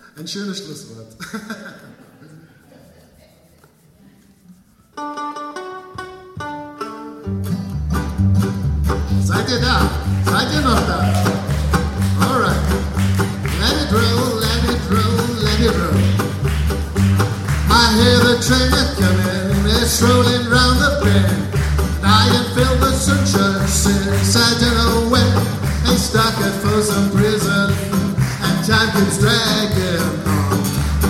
Ein schönes Schlusswort. Seid ihr da? Seid ihr noch da? Alright. Let it roll, let it roll, let it roll. I hear the train a-comin', it's rolling round the bend. I am filled with sunshine since I don't know when. Ain't stuck at Folsom Prison, and time keeps dragging on.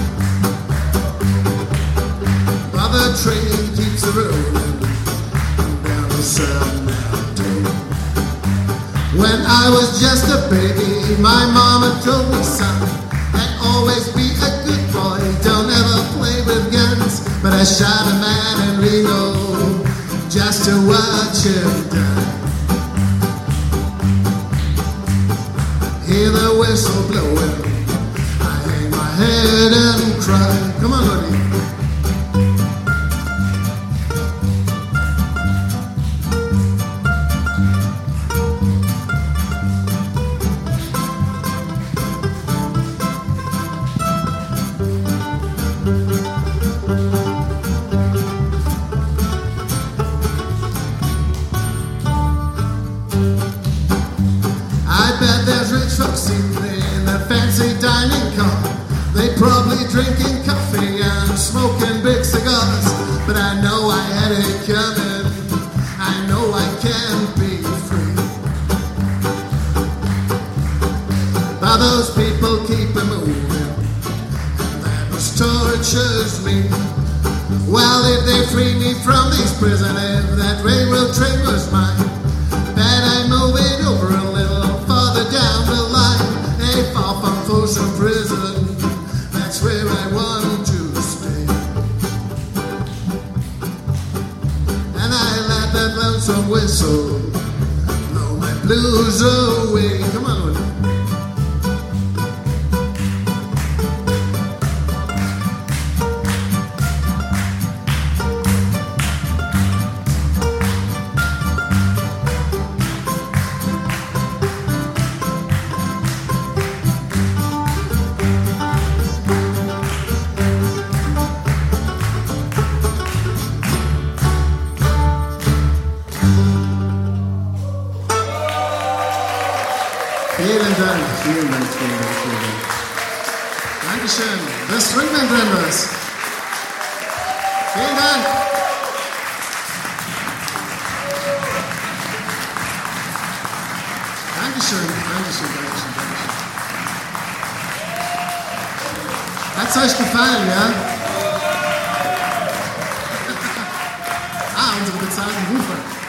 But the train keeps rolling down the Southern Mountain. When I was just a baby, my mama told me, son, and always be a good boy, don't ever play with guns. But I shot a man in Reno just to watch him die. Hear the whistle blowing, I hang my head and cry. Come on, buddy. In the fancy dining car, they probably drinking coffee and smoking big cigars. But I know I had it coming, I know I can't be free. But those people keep it moving, and that just tortures me. Well, if they free me from this prison, if that railroad train was mine, bet I move it over a little farther down the line. Far from Folsom Prison, that's where I want to stay. And I let that lonesome whistle blow my blues away. Come on, Vielen Dank, vielen Dank, vielen Dank, vielen Dank. Dankeschön, The Stringman Blenders. Vielen Dank. Dankeschön, Dankeschön, Dankeschön, Dankeschön. Hat's euch gefallen, ja? Unsere bezahlten Rufer.